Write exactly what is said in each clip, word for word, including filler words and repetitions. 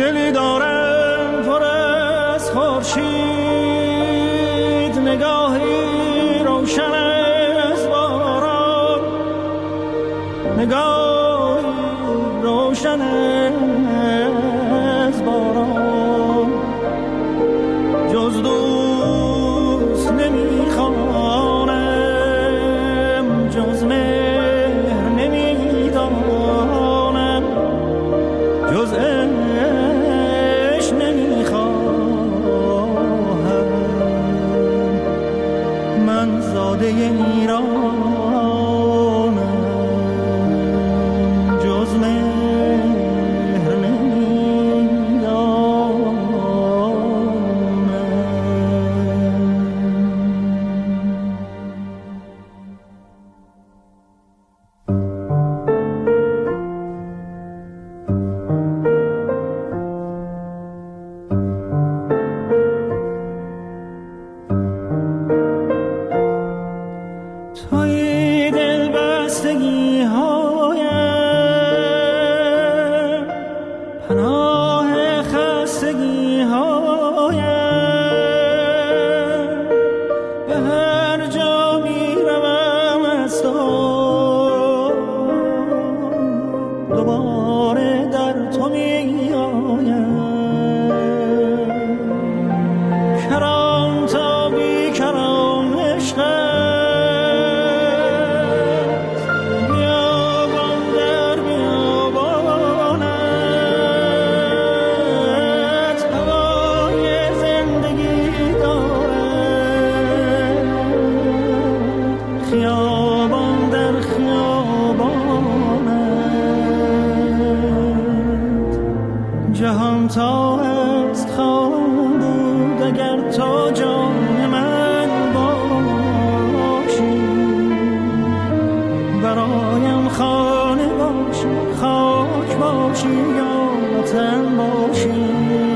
دلی دارم پر از خورشید، نگاهی روشن از باران، نگاهی روشن از باران. جز دوست نمیخوانم، جز مهر نمیدانم، جز عشق نمیخواهم. من زاده ایرانم، جز مهر نمیدانم. توی دل بستگی هایم، پناه خستگی هایم، به هر جا می روم از تو دوباره در تو می آیم. کران تا بی کران عشقم، جهان تا هست خواهم بود اگر تو جان من باشی. برایم خانه باشی، خاک باشی یا وطن باشی.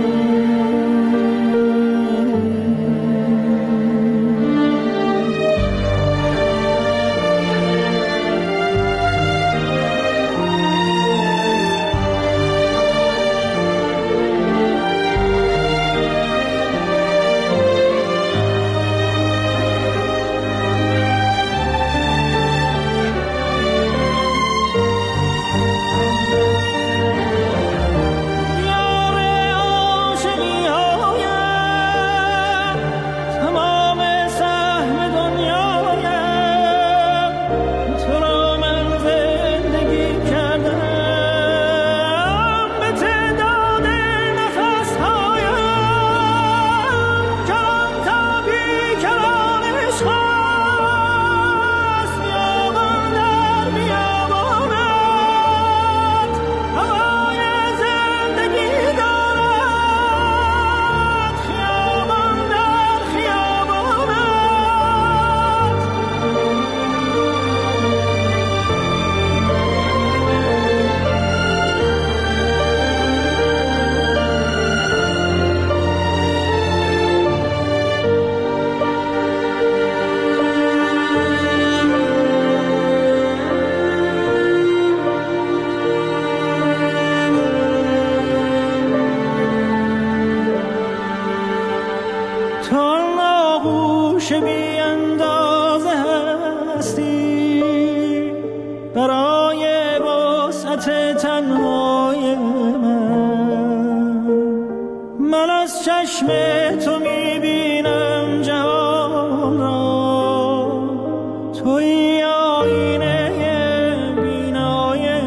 آغوش بی اندازه هستی برای وسعت تنهای من. من از چشم تو میبینم جهان را، توی آینه بینای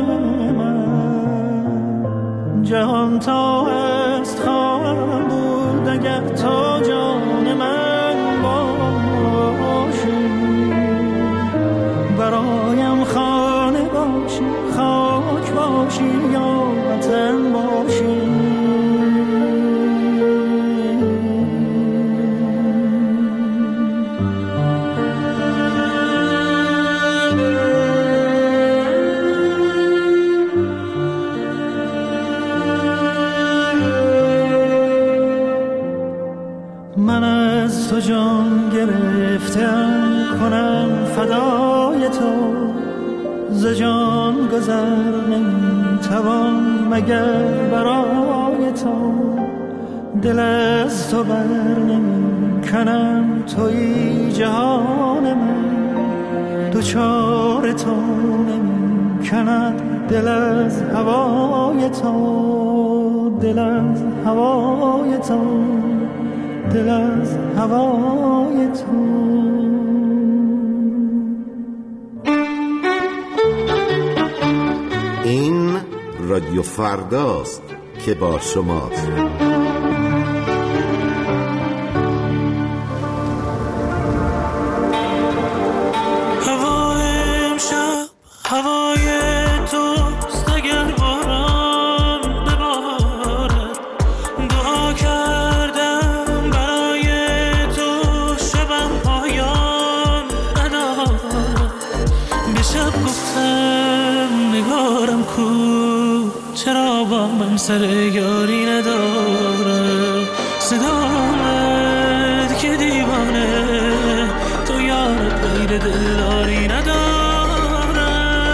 من. جهان تا هست خواهم بود اگر تو جان من باشی. برایم خانه باشی، خاک باشی یا وطن باشی. من از تو جان گرفتم کنم فدای تو، ز جان گذر نمیتوان مگر برای تو دل از تو بر نمی کنم، توی جهان من دوچار تو نمی کند دل از هوای تو، دل از هوای تو، دل از هوای تو. این رادیو فرداست که با شماست. هوای امشب هوای توست، اگر باران ببارد دعا کردم برای تو، شبم پایان ندارد. به شب گفتم نگارم کو، چرا با من سر یاری نداره. صدا آمد که دیوانه تو یارت غیر دلداری نداره.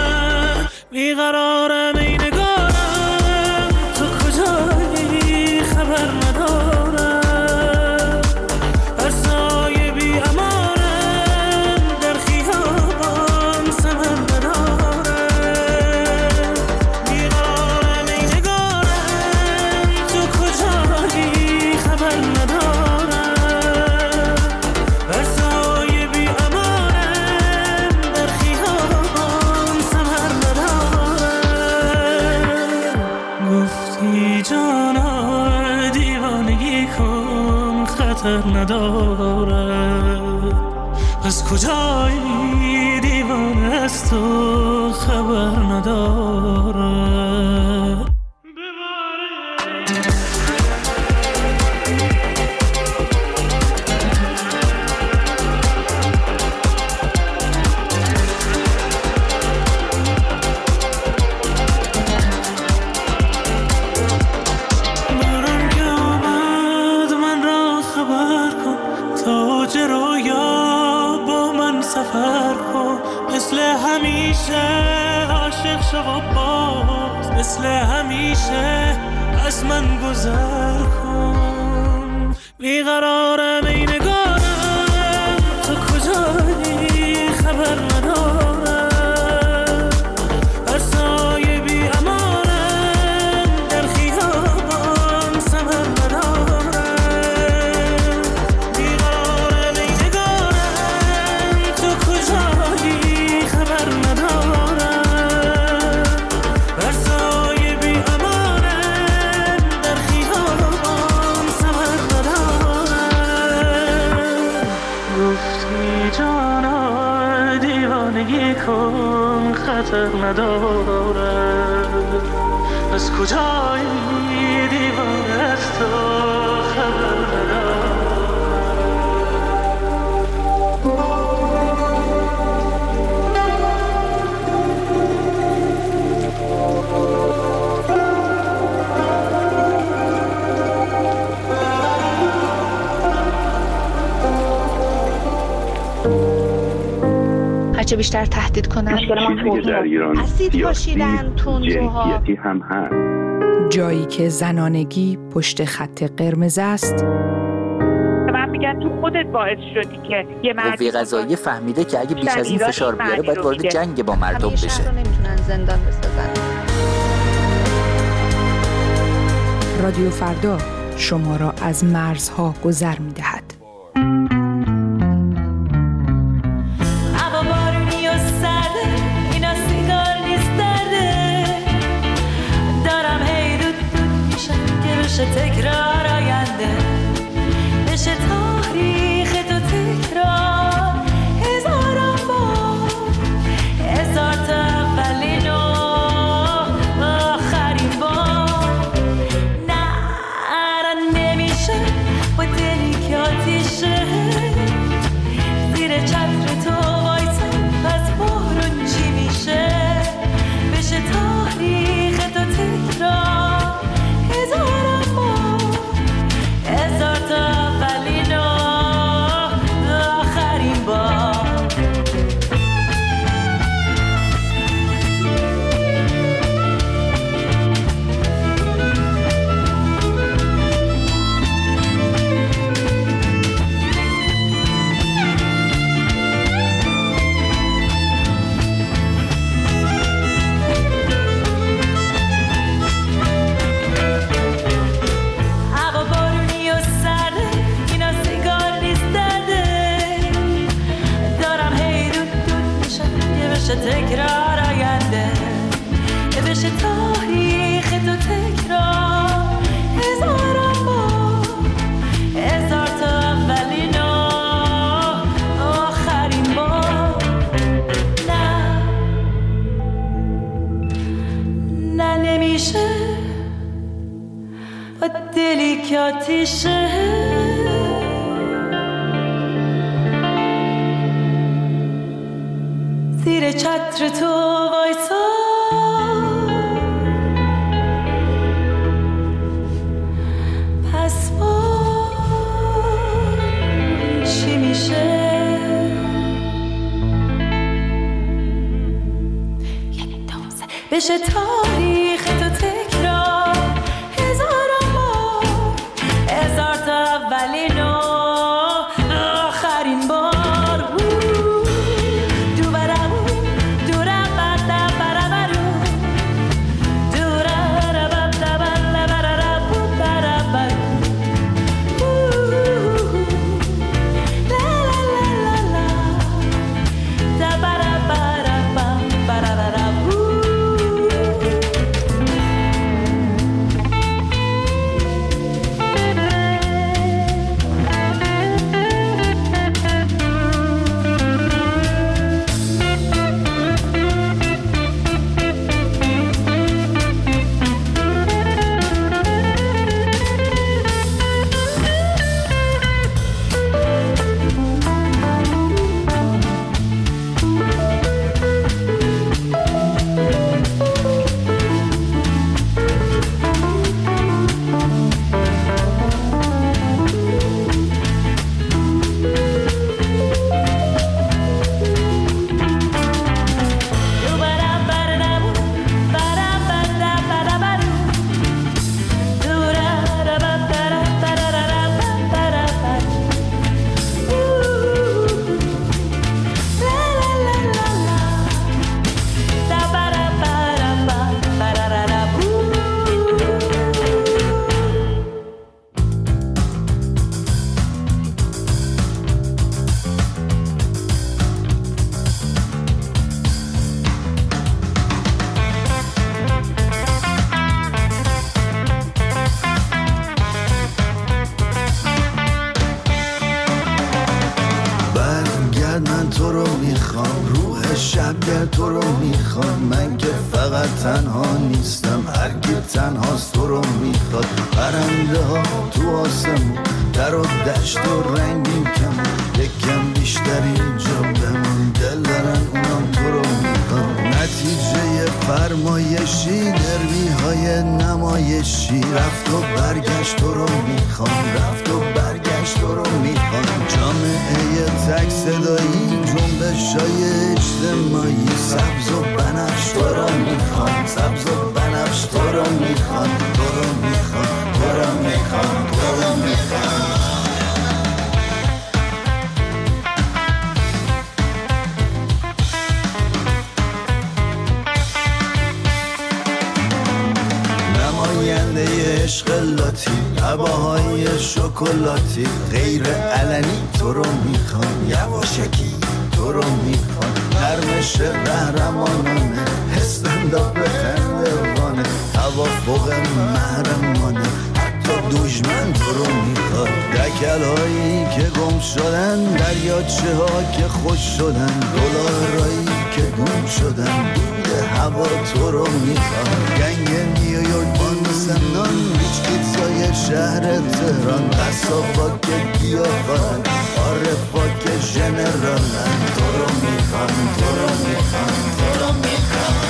بیقرارم ای نگارم تو کجایی خبر ندارم. هر سایه بی امانم در خیابان ثمر نداره. بیقرارم ای نگارم تو کجایی خبر ندارم. هر سایه بی امانم در خیابان ثمر نداره. گفتی جانا دیوانگی کن خطر نداره. از کجایی دیوانه از تو خبر نداره. باران که آمد من را خبر کن، تاج رویا با من سفر کن. مثل همیشه عاشق شو و باز، مثل همیشه از من گذر کن. بیقرارم ای نگارم تو کجایی خبر ندارم. هر سایه بی امانم در خیابان ثمر نداره. بیقرارم ای نگارم تو کجایی خبر ندارم. هر سایه بی امانم در خیابان ثمر نداره. گفتی جانا دیوانگی کن خطر نداره. از کجایی دیوانه از تو خبر نداره. هرچه بیشتر تهدید کنن چیزی که در ایران اسید پاشیدن، تندروها، جنسیتی هم هست. جایی که زنانگی پشت خط قرمز است. من میگن تو خودت باعث شدی که یه مرد قوه قضاییه فهمیده که اگه بیش از این فشار بیاره باید وارد جنگ با مردم بشه. همیشه رو نمیتونن زندان بسازن. رادیو فردا شما را از مرزها گذر می‌دهد. تکرار آینده بشه تاریخ تو تکرار هزاران بار، هزار تا اولین و آخرین بار. نه نمیشه با دلی که با دلی که آتیشه زیر چتر تو وایسا پس با چی میشه بشه تاریخ تو تکرار هزاران بار هزار تا اولین و آخرین بار تو رو میخوام من که فقط تنها نیستم هرگی تنهاست تو رو میخواد پرنده ها تو آسمون در و دشت و رنگین کمون یکم بیشتر اینجا بمون دل دارن اونم تو رو میخواد نتیجه فرمایشی دروی های نمایشی رفت و برگشت تو رو میخوام رفت و برگشت تو رو میخوام جامعه تک صدایی جنبش های اجتماعی سبز و بنفش تو رو میخوام سبز و بنفش تو رو میخوام تو رو میخوام تو رو میخوام تو رو میخوام نماینده عشق لاتی هواهای شکلاتی غیر علنی تو رو میخوام یواشکی تو رو میخوام نرمش قهرمانانه استنداپ خندوانه توافق محرمانه حتی دشمن تو رو میخواد دکل هایی که گم شدن دریاچه ها که خوش شدن دلارایی که گم شدن دود هوا تو رو میخواد گنگ نیویورک بانسنان ریچ کیتزای شهر تهران قصابا که گیاهان عارفا که ژنرالن تو رو میخوام تو رو میخوام تو رو میخوام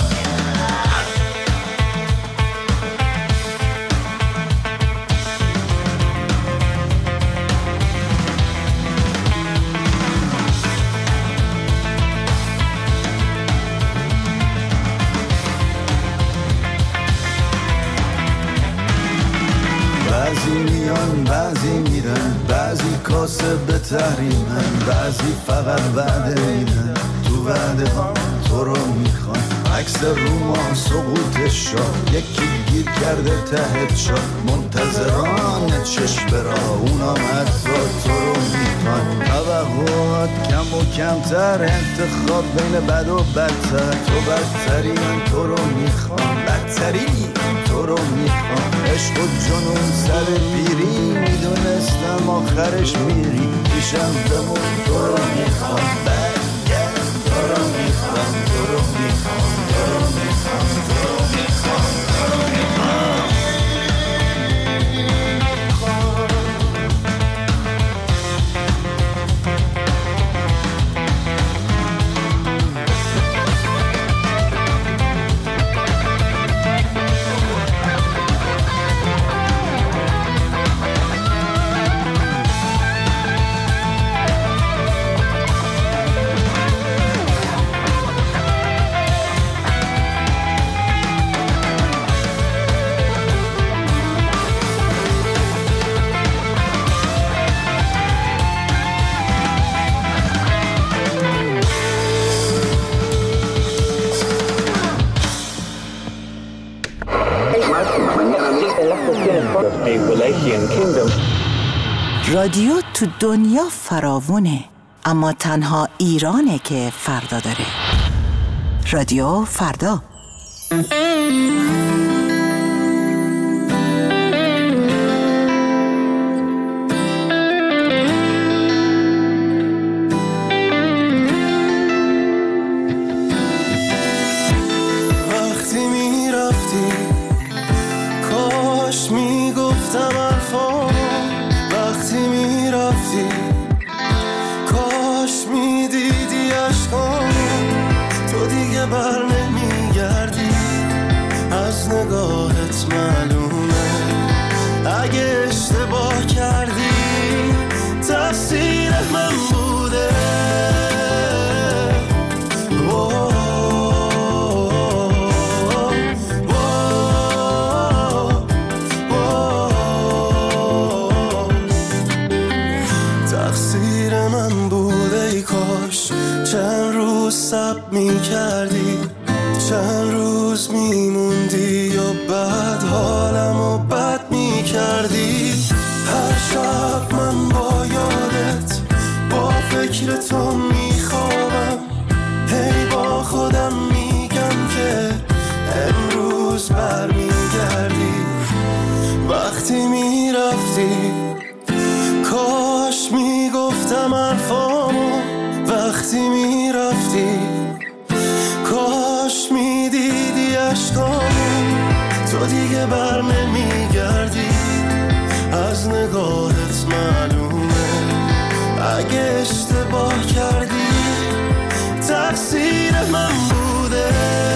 بعضی میان بعضی میرن بعضی کاسه به تحریمن بعضی فقط وعده میدن تو وعده ها تو رو میخوان عکس روما سقوط شاه یکی گیر کرده ته چاه منتظران چشم برا اونام حتی تو رو میخوان توقعات کم و کمتر انتخاب بین بد و بدتر تو بدتری من تو رو میخوان بدتری تو رو میخوام عشق و جنون سر پیری میدونستم آخرش میری پیشم بمون تو رو میخوام برگرد تو رو میخوام تو رو میخوام تو رو میخوام تو رو میخوام تو رو میخوام رادیو تو دنیا فراوونه، اما تنها ایرانه که فردا داره. رادیو فردا. وقتی می رفتی کاش می گفتم الفا، وقتی می رفتی کاش می دیدی عشقام، تو دیگه بر نمی گردی، از نگاهت معلومه اگه اشتباه کردی تقصیر من بوده. تقصیر من بوده، ای کاش چند روز صبر می کردی، چند روز می موندی و بعد حالم و بد می کردی. هر شب من با یادت با فکر تو می خوابم، هی با خودم میگم که امروز بر می گردی. وقتی می رفتی کاش می گفتم حرفامو، وقتی می رفتی کاش می دیدی عشقامو، تو دیگه بر نمی گردی، از نگاهت معلومه اگه اشتباه کردی تقصیر من بوده.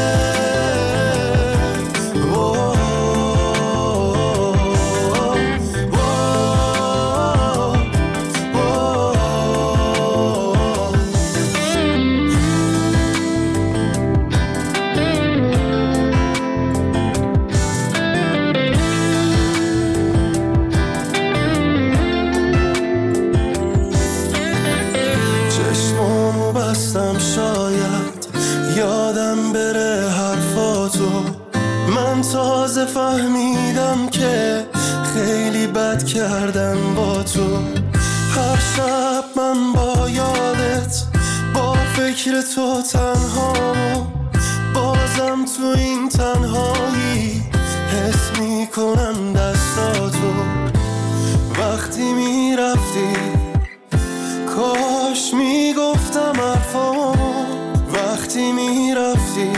تازه فهمیدم که خیلی بد کردم با تو. هر شب من با یادت با فکر تو تنها، بازم تو این تنهایی حس میکنم دستاتو. وقتی میرفتی کاش میگفتم حرفامو، وقتی میرفتی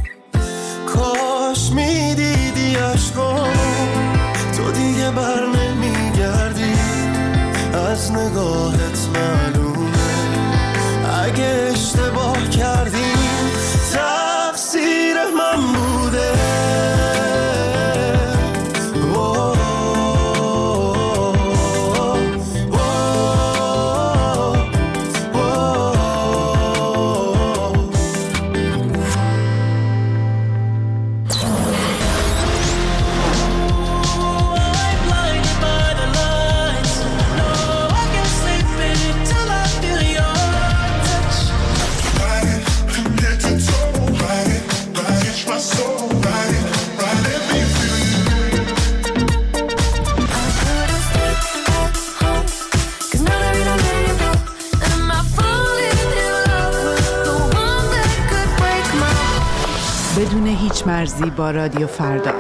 کاش میدیدی عشقامو، تو دیگه بر نمیگردی، از نگاهت معلومه اگه اشتباه کردی تقصیر من بوده. بدون هیچ مرزی با رادیو فردا.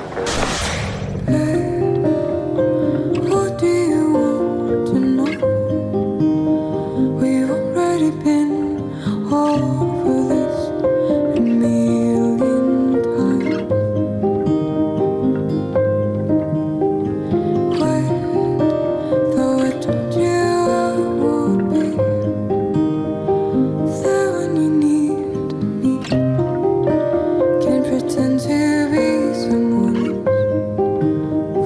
Pretend to be someone else.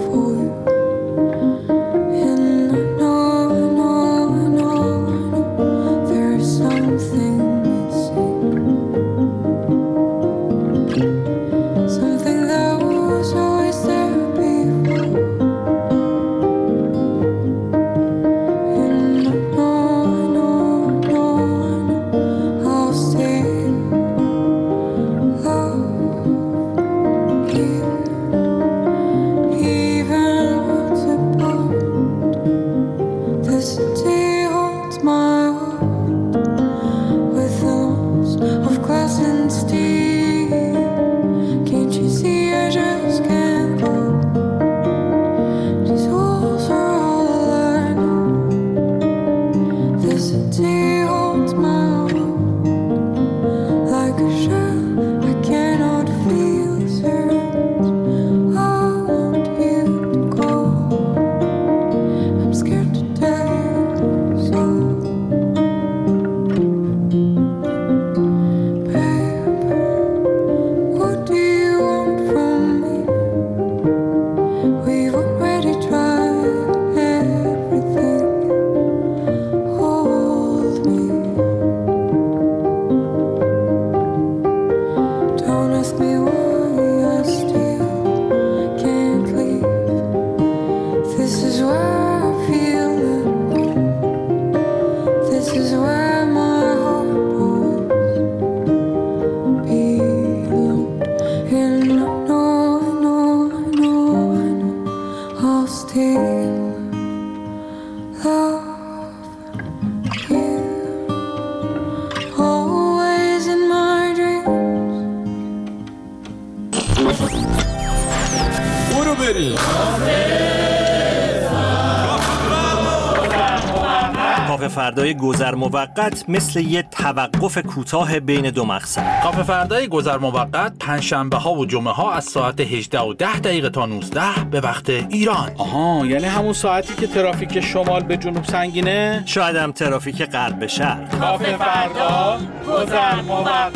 کافه فردای گذر موقت مثل یه توقف کوتاه بین دو مقصد. کافه فردای گذر موقت پنجشنبه ها و جمعه ها از ساعت هجده و ده دقیقه تا نوزده به وقت ایران. آها، یعنی همون ساعتی که ترافیک شمال به جنوب سنگینه؟ شاید هم ترافیک غرب به شرق. کافه فردا گذر موقت.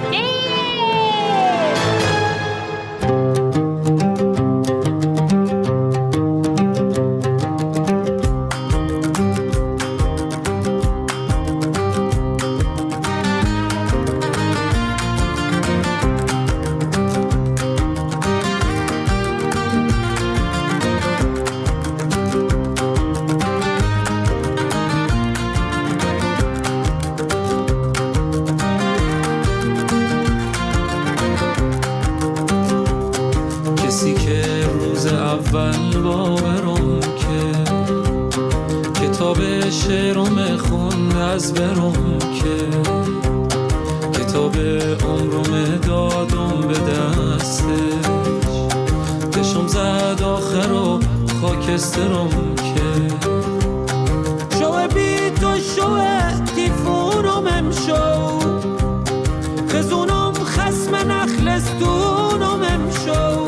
اول باورم که کتاب شعرم خوند از برم که کتاب عمرم دادم به دستش دشم زد آخر و خاکسترم که شوه بی تو شوه تیفونم امشو خزونم خسم نخلستونم امشو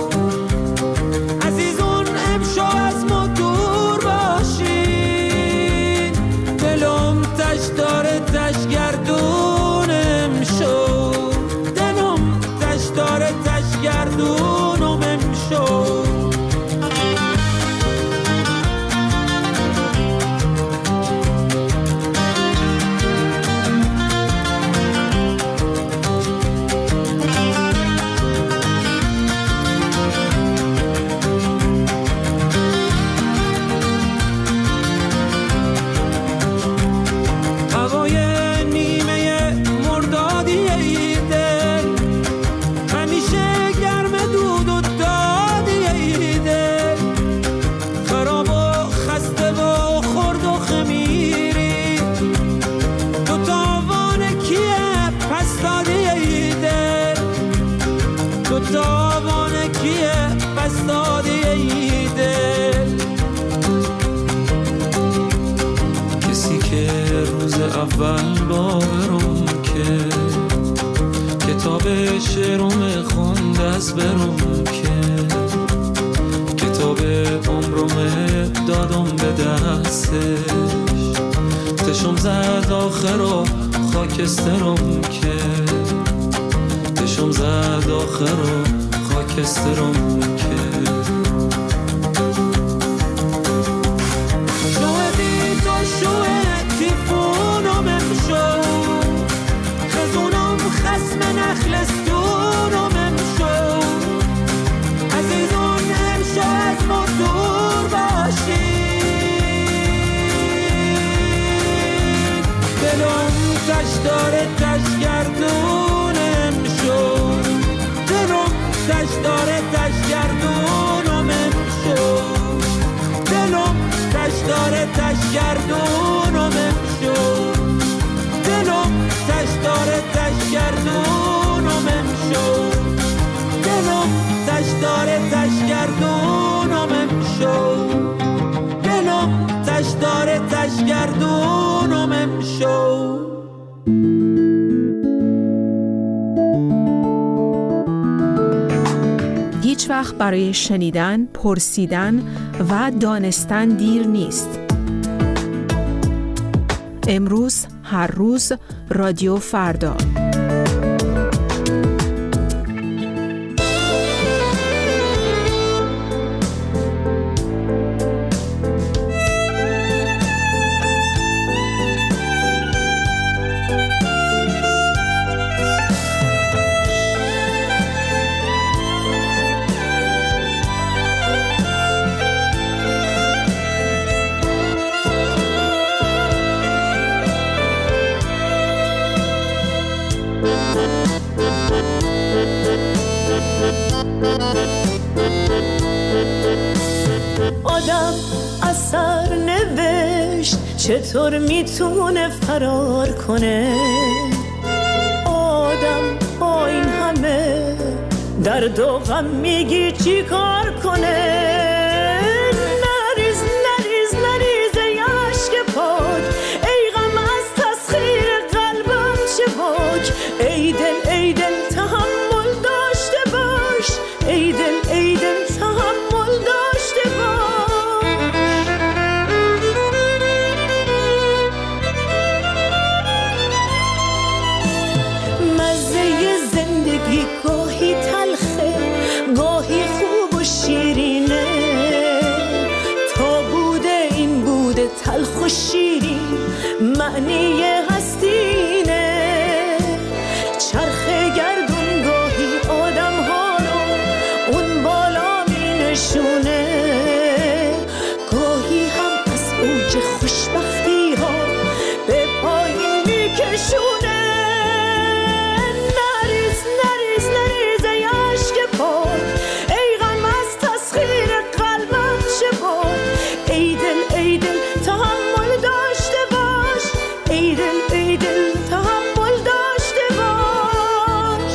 از ما دور باشین دلم تش داره تش گردونم شو دلم تش داره تش گردونم شو اول باورم که کتاب شعرم خوند از برم که کتاب عمرم دادم به دستش تشم زد آخر و خاکسترم که تشم زد آخر و خاکسترم که شوه بی تو شوه تیفونم امشو خزونم خسم نخلستونم امشو عزیزون امشو از ما دور باشین دلم تش داره تش گردونم شو دلم تش داره تش گردونم امشو دلم تش داره تش گردونم شو دلم تش داره تش گردونم شو دلم تش داره تش گردونم شو دلم تش داره تش گردونم شو. هیچ وقت برای شنیدن، پرسیدن و دانستن دیر نیست. امروز، هر روز، رادیو فردا. اثر نوشت چطور میتونه فرار کنه؟ آدم با این همه درد و غم میگی چی کار کنه؟ نریز نریز نریز ای عشق پاک، ای غم از تسخیر قلبم چه باک. ای دل ای دل تحمل داشته باش، ای دل ای دل تحمل داشته باش. مزه زندگی گاهی تلخه گاهی خوب و شیرینه، تا بوده این بوده تلخ و شیرین معنی هستینه. چرخ گردون گاهی آدم ها رو اون بالا می نشونه، گاهی هم از اوج خوشبختی ها به پایین می کشونه. نریز نریز نریز ای عشق پاک، ای غم از تسخیر قلبم چه باک. ای دل ای دل تحمل داشته باش، ای دل ای دل تحمل داشته باش.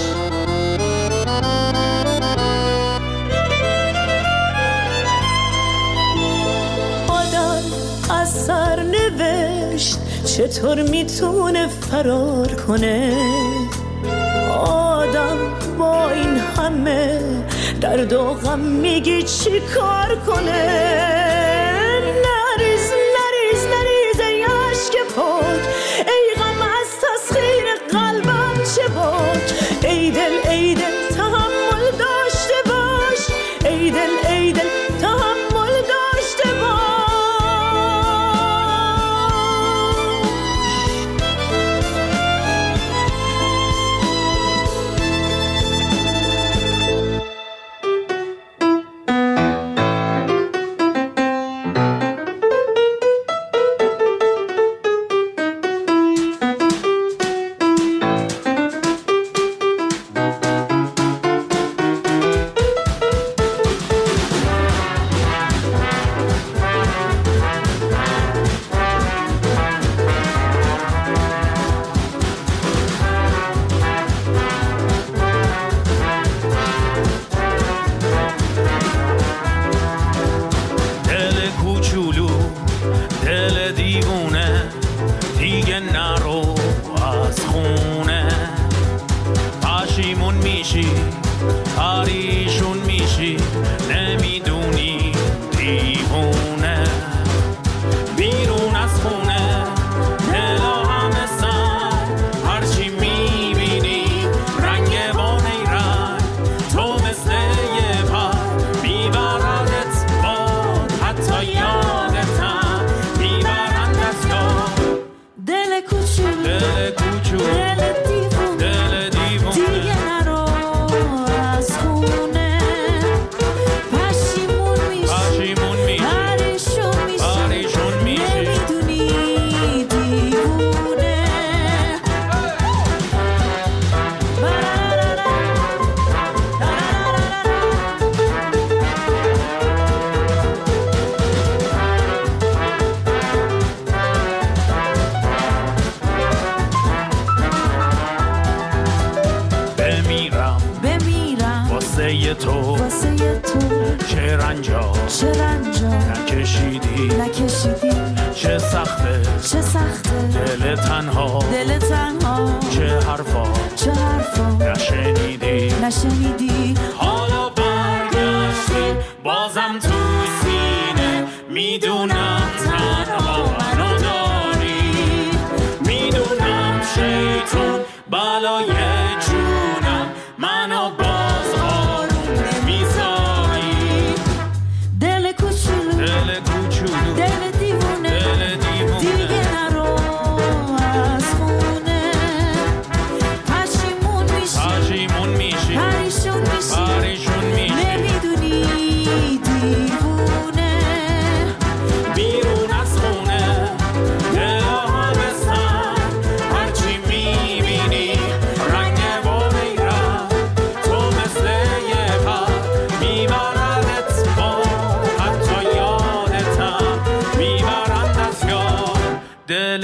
آدم از سر نوشت چطور میتونه فرار کنه؟ آدم با این همه درد و غم میگی چی کار کنه؟ نریز نریز نریز ای عشق پاک، ای غم از تسخیر قلبم چه باک. ای دل ای دل تحمل داشته باش، ای دل ای دل تحمل داشته باش.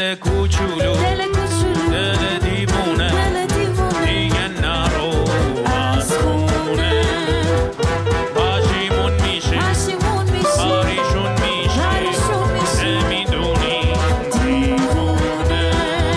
دل کوچولو دل دیوونه دیگه نرو از خونه باشیمون میشه باریشون میشه نمیدونی دیوونه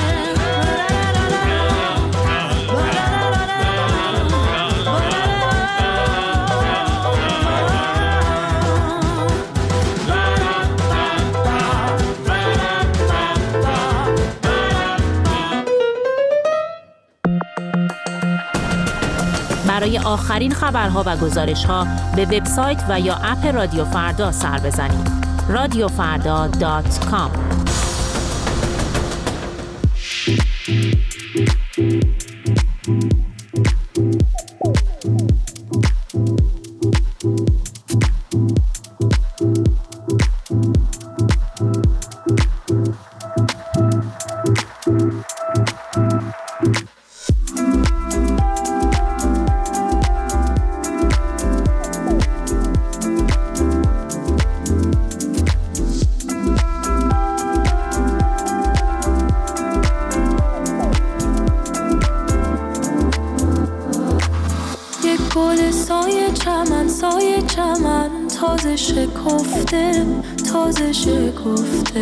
برای آخرین خبرها و گزارش‌ها به وبسایت و یا اپ رادیو فردا سر بزنید. رادیو فردا دات کام. تازه شکفته تازه شکفته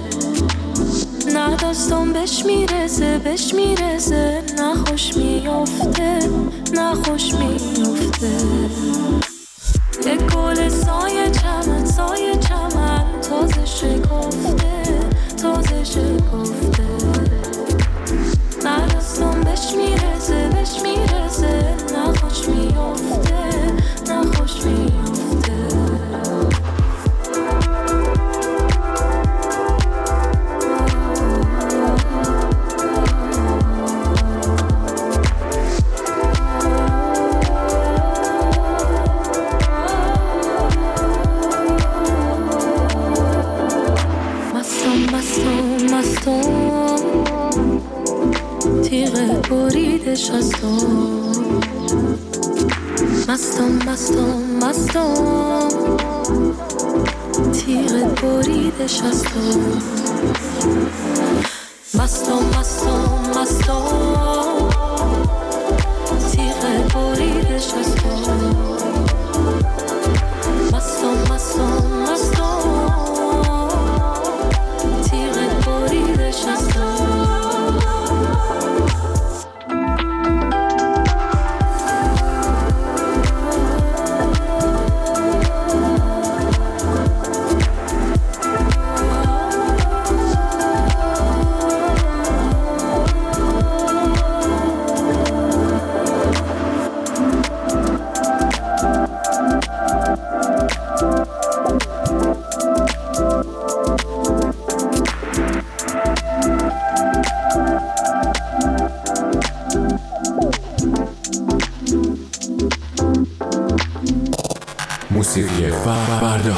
نه داستان بهش میرسه بهش میرسه نه خوش میافته نه خوش میافته یک گل سایه چمن سایه چمن تازه شکفته تازه شکفته نه داستان بهش میرسه بهش میرسه نه خوش میافته نه خوش میافته تیغ بریدش از تو مستم مستم مستم تیغ بریدش از تو مستم مستم مستم تیغ بریدش از تو مستم مستم مستم تیغ بریدش از تو موسیقی فردا.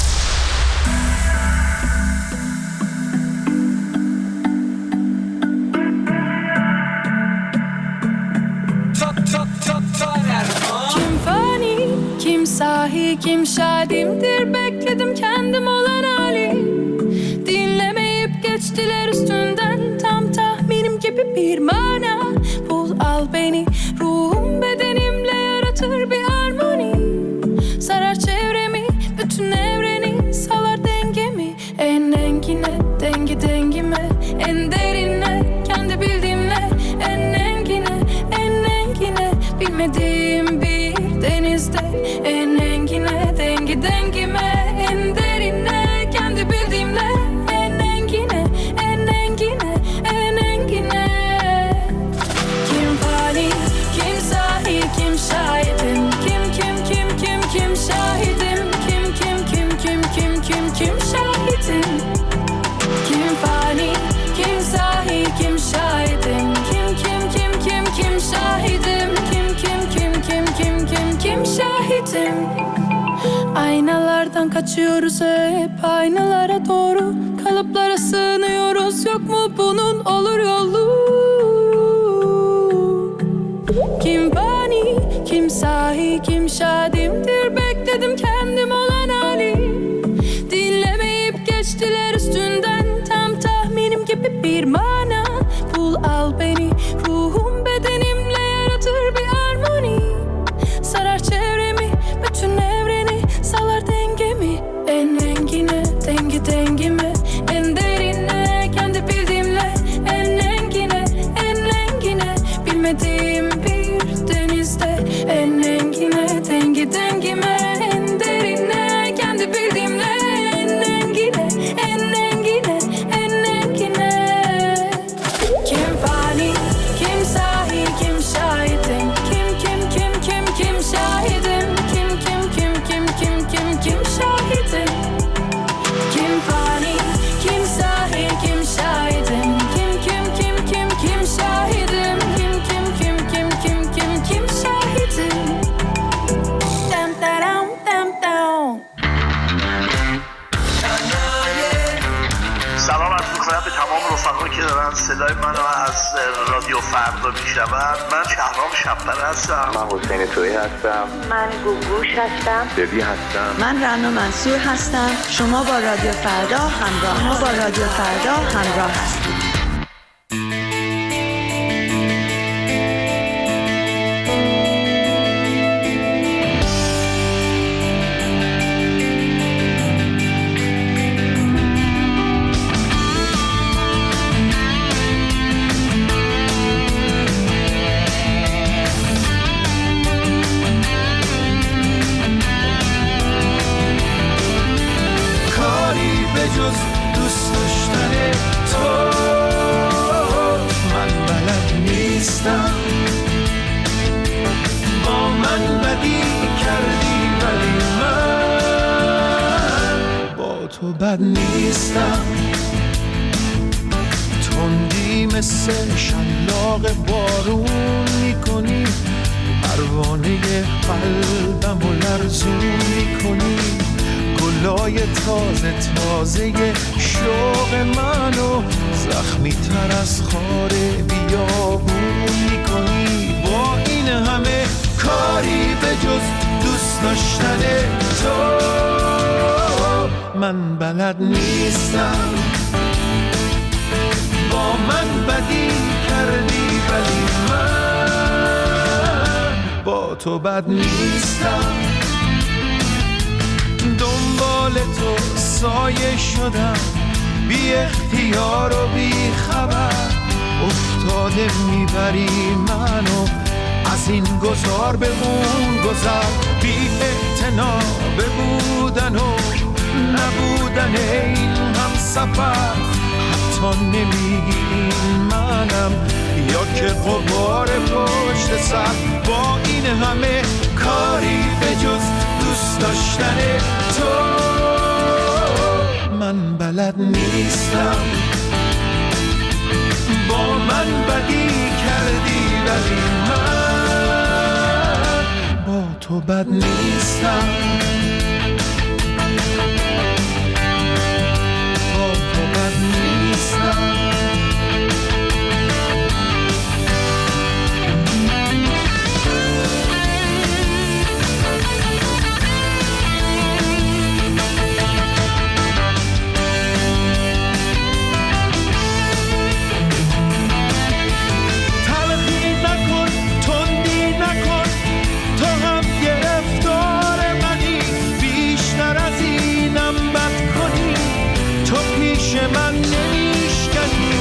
Kim fani, kim sahi, kim şadimdir bekledim kendim olan hali. Dinlemeyip geçtiler üstünden tam tahminim gibi bir mana. Bul al beni, ruhum bedenimle yaratır bir harmoni. Sarar çevremi, bütün evreni salar dengemi. En engine, dengi dengime, en derine, kendi bildiğimle. En engine, en engine, bilmediğim bir denizde. En engine, dengi dengime, en derine, kendi bildiğimle. En engine, en engine, en engine. Kim fani, kim sahi, kim şahidim. Kim, kim, kim, kim, kim şahidim. Kim, kim, kim, kim, kim, kim, kim şahidim. Kim fani, kim sahi, kim şahidim. Kim, kim, kim, kim, kim şahidim. Kim, kim, kim, kim, kim, kim, kim şahidim. Aynalardan kaçıyoruz hep aynalara doğru. Kalıplara sığınıyoruz, yok mu bunun olur yolu? Kim fani, kim sahi, kim şadimdir bekledim kendim olan hali. Dinlemeyip geçtiler üstünden tam tahminim gibi bir mana. Bul al beni, ruhum bedenimle yaratır bir armoni. Sarar çevremi, bütün evreni sallar dengemi. En engine, dengi dengime, en derine, kendi bildiğimle. En engine, en engine, bilmediğim bir denizde. En engine, dengi dengime, en derine, kendi bildiğimle. En engine, en engine, en engine. Kim fani, kim sahi, kim şahidim? Kim, kim, kim, kim, kim şahidim? Kim, kim, kim, kim, kim, kim, kim şahidim? Kim fani, kim sahi, kim şahidim? Kim, kim, kim, kim, kim şahidim? Kim, kim, kim, kim, kim, kim, kim şahidim? Dam dam dam dam. سلام عرض می‌کنم به تمام رفقایی که دارن صدای منو از رادیو فردا میشنون. من شهرام شب‌بر هستم. من حسین تویی هستم. من گوگوش هستم. ببی هستم. من رنا منصور هستم. شما با رادیو فردا همراه ما با رادیو فردا همراه هستید. کاری به جز دوست داشتن تو من بلد نیستم. با من بدی کردی ولی من با تو بد نیستم. تندی مثل شلاق بارون میکنی، پروانه قلبم و لرزون میکنی. گلای تازه تازه شوق منو زخمی تر از خار بیابون میکنی. با این همه کاری به جز دوست داشتن تو من بلد نیستم. با من بدی کردی ولی من با تو بد نیستم. دنبال تو سایه شدم، بی اختیار و بی خبر افتاده میبری منو از این گذار به اون گذر. بی اعتنا به بودن و نبودن این هم سفر. حتی نمیگی منم یا که غبار پشت سر. با این همه کاری به جز دوست داشتن تو من بلد نیستم. با من بدی کردی ولی من با تو بد نیستم. با تو بد نیستم. من نمیشکنی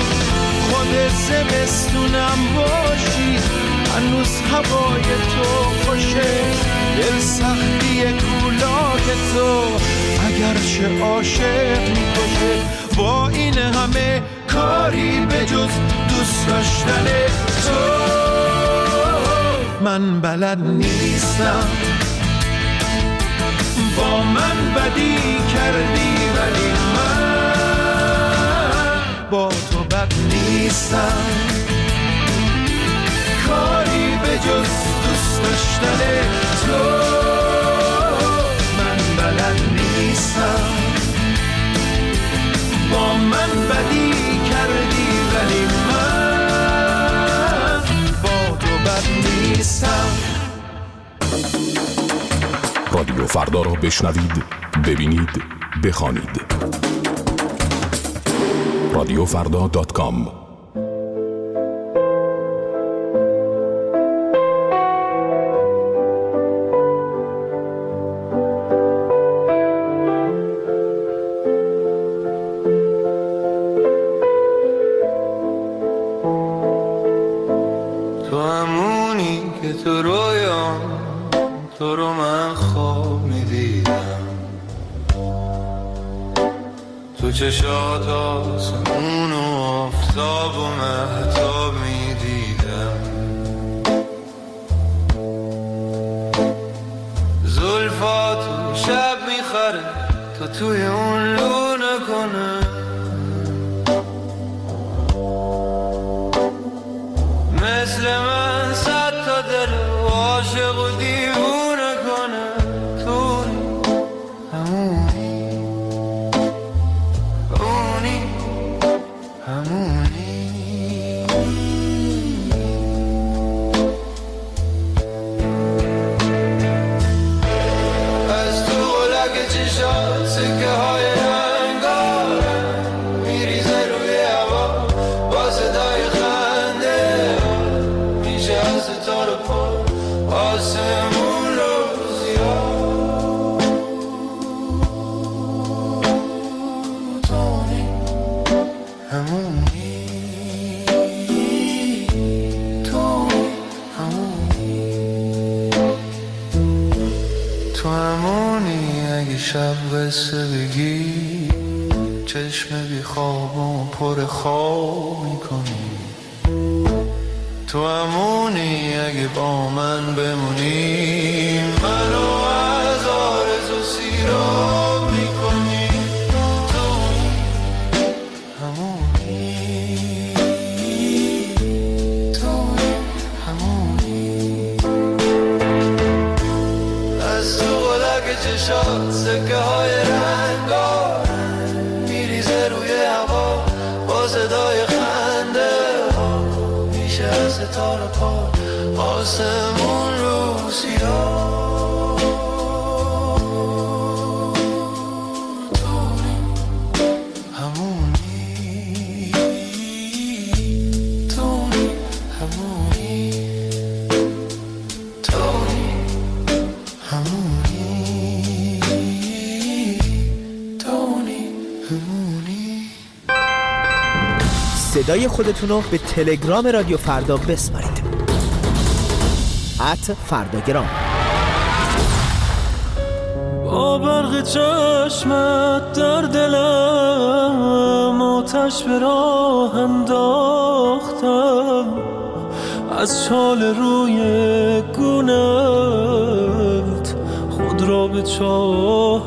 زمستونم باشی هنوز هوای تو خوشه دل سختی کولاک تو اگرچه عاشق میکشه با این همه کاری به جز دوست داشتن تو من بلد نیستم با من بدی کردی ولی من با تو بد نیستم کاری به جز دوست داشتن تو من بلد نیستم با من بدی کردی ولی من با تو بد نیستم. رادیو فردا را بشنوید، ببینید، بخوانید. رادیو فردا دات کام. تو همونی که تو رویام تو رو من خواب میدیدم، تو چشات آسمون و آفتاب و مهتاب میدیدم، زلفاتو شب میخره تا توی اون لو نکنه، مثل من صد تا دل عاشق و دیوونه کنه. تو همونی همونی همونی از تو غلق چشات سکه های رنگارم میریزه روی هوا با صدای خنده، میشه از ستاره پا آسمون رو زیاد. تونی همونی تونی همونی تو همونی اگه شب قصه بگی چشم بی خواب و پر خواب میکنی، تو همونی اگه با من بمونی منو از آرزو سیراب میکنی. تو همونی تو همونی از تو غلق چشات سکه های رنگارم میریزه روی هوا با صدای خنده، میشه از ستاره پا آسمون رو سیاه. تونی همونی تونی همونی تونی همونی تونی همونی. صدای خودتون رو به تلگرام رادیو فردا بسپارید. ات فرداگرام. با برق چشمت در دلم آتش به راه انداختم، از چال روی گونت خود را به چاه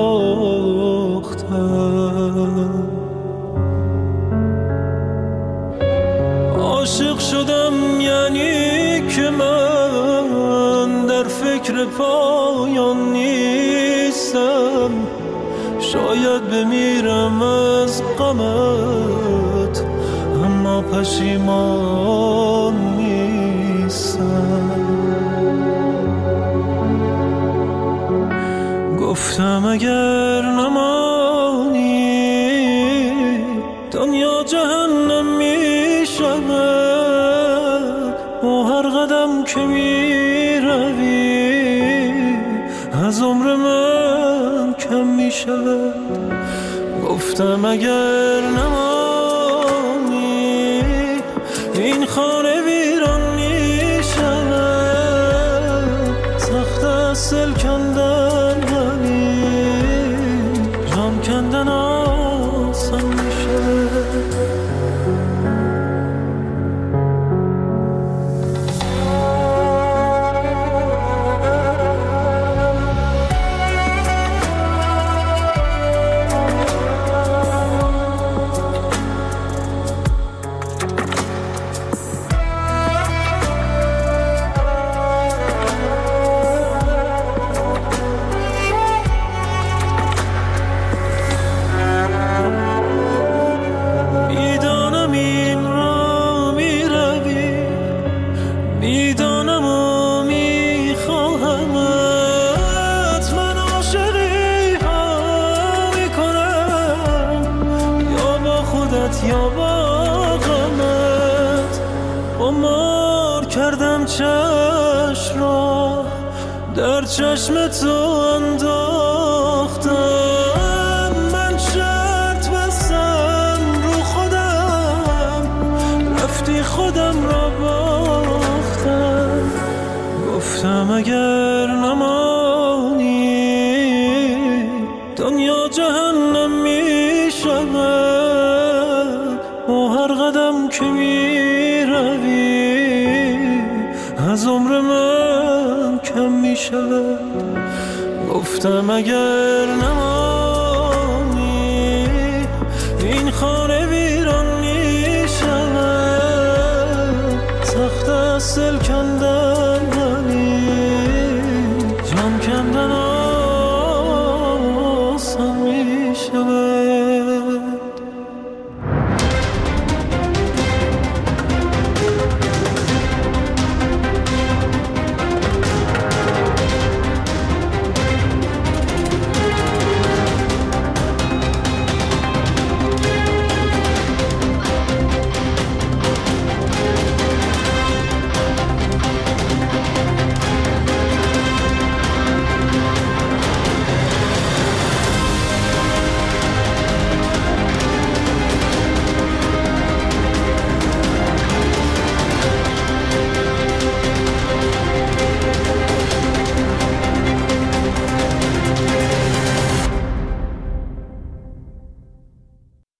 انداختم. عاشق شدم یعنی که من در فکر پایان نیستم، شاید بمیرم از غمت اما پشیمان نیستم. گفتم اگر نمانی دنیا جهنم می شود، با هر قدم که می روی از عمر من کم می شود. گفتم اگر نمانی این خانه ویران می شود، سخت است دل کندن ولی جان کندن آسان می شود. غمت یا با غمت، عمر کردم چشم را در چشم تو انداختم. من شرط بستم رو خودم، رفتی خودم را باختم. گفتم اگر نمانی دنیا جهنم می شود، با هر قدم که می روی از عمر من کم می شود. گفتم اگر نمانی این خانه ویران می شود، تخت از دل کندم